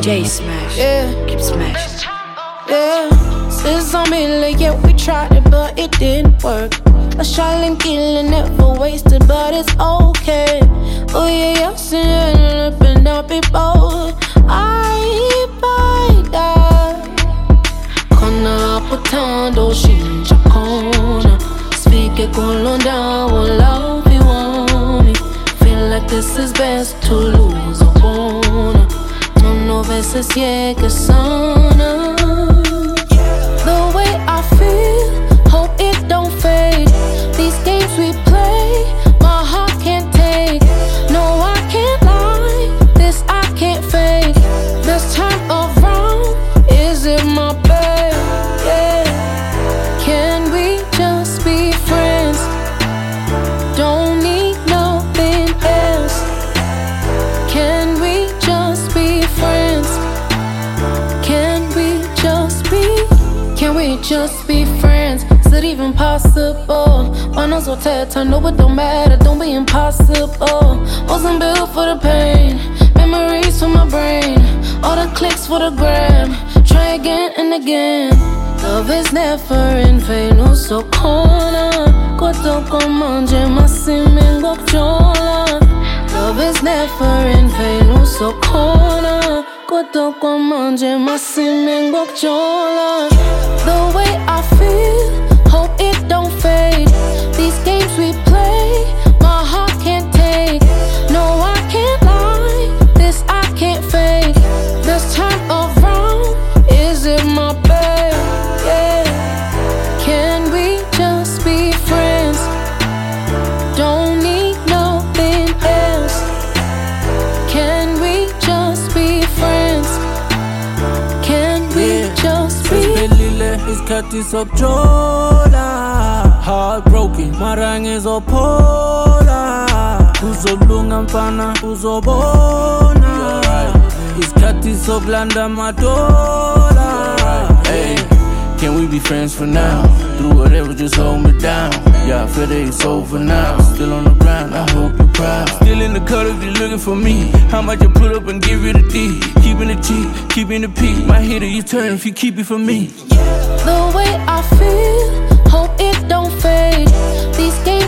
J Smash. Keep smashing. Since I'm in late, yeah, we tried it, but it didn't work. A shot and killing, never wasted, but it's okay. Oh yeah, jag ser upp and up i both. I buy that. Kona apotando, shinja kona. Speaker kolon down, will love you want me. Feel like this is best to lose a wanna. No veces llega sana. The way I feel, hope it don't fade. These games we play, my heart can't take. No, I can't lie, this I can't fake. This time around, is it my bad? Yeah. Can we just be friends? Don't need nothing else. Can we just be friends? Can we just be friends? Is it even possible? My nose so tight, I know it don't matter, don't be impossible. Wasn't built for the pain, memories for my brain. All the clicks for the gram, try again and again. Love is never in vain, uso kona. Koto komanje masime ngokjola. Love is never in vain, uso kona. Koto komanje masime ngokjola. The way I feel, hope it don't fade. These games we play, my heart can't take. No, I can't lie, this I can't fake. This time around, is it my bad? Yeah. Can we just be friends? Don't need nothing else. Can we just be friends? Can we just be? Isikhathi sokujola, heartbroken, marang izophola. Uzolunga mfana, uzobona. Isikhathi sokulanda madola. Hey, can we be friends for now? Through whatever, just hold me down. Yeah, I feel that it's over now. Still on the ground, I hope you're proud. Still in the cut if you're looking for me. How much you put up and give it a D? Keeping the T, keeping the P. My hitter, you turn if you keep it for me. The way I feel, hope it don't fade. These games